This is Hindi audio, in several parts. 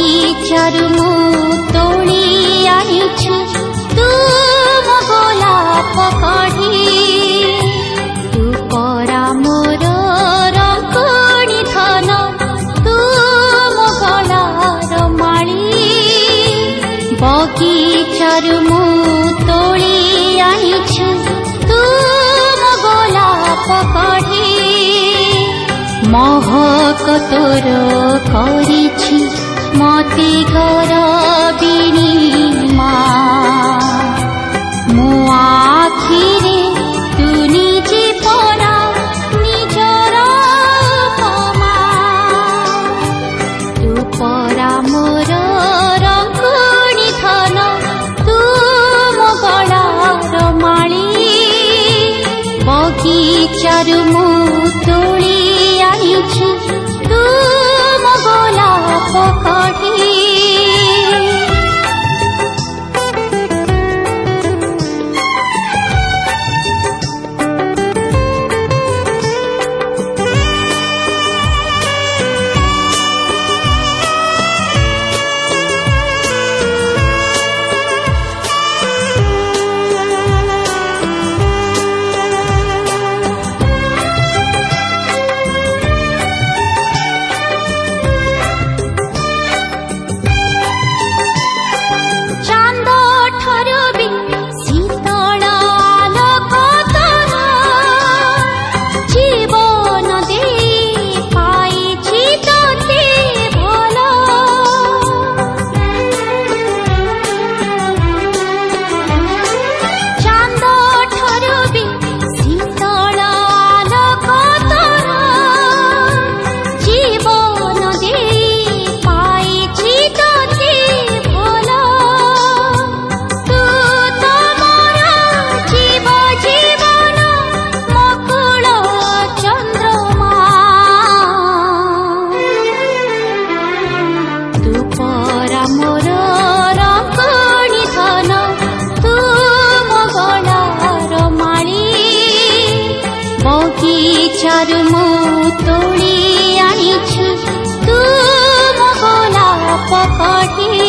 बगीचारू मु तोली आनिछु तुम गोलाप कढ़ी तू परा मोर रंगणी धन तुम गलार माली बगीचारू मु तोली आनिछु तुम गोलाप कढ़ी महक तोर करिछि मते गरबिनी मो आखिरे तू निजे परा निजर उपमा तू परा मोर रंगणी धन तुम गलार माली बगीचारू मु तोली आनिछु तुम गोलाप कढ़ी बगीचारू मु तोली आनिछु तुम गोलाप कढ़ी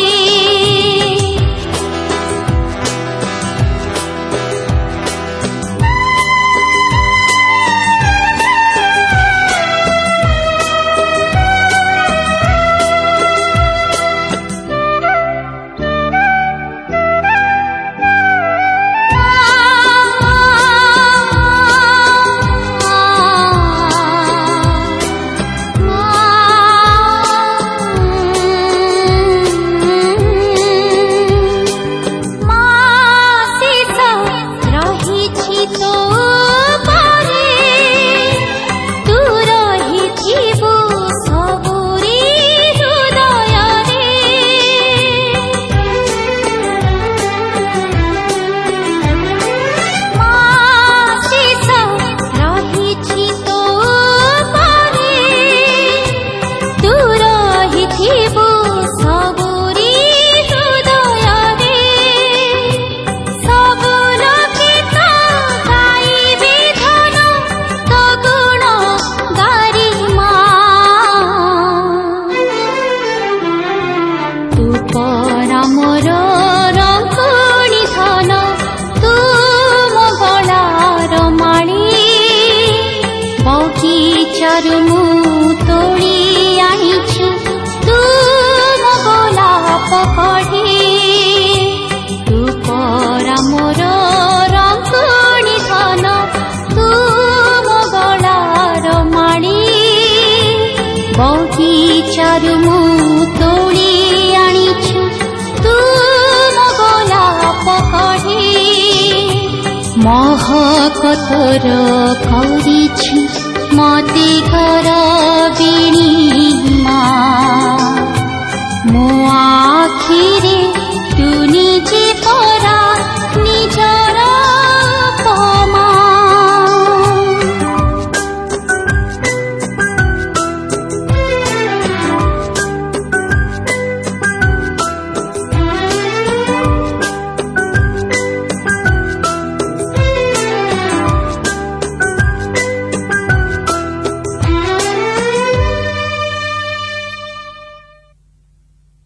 बगीचारू मु तोली आनिछु तुम गोलाप कढ़ी तू परा मोर रंगणी धन तुम गलार माली बगीचारू मु तोली आनिछु तुम गोलाप कढ़ी महक तोर करिछु मते